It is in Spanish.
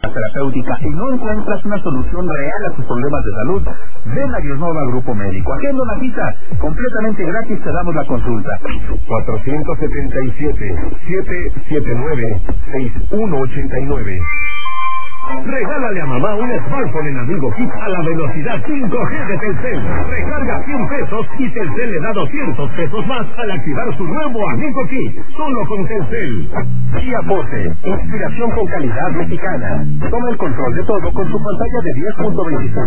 terapéutica y no encuentras una solución real a tus problemas de salud, ven a Guiosnova Grupo Médico. Agenda una cita, completamente gratis te damos la consulta. 477-779-6189. Regálale a mamá un smartphone en Amigo Kit a la velocidad 5G de Telcel. Recarga 100 pesos y Telcel le da 200 pesos más al activar su nuevo Amigo Kit. Solo con Telcel. Kia Forte, inspiración con calidad mexicana. Toma el control de todo con su pantalla de 10.25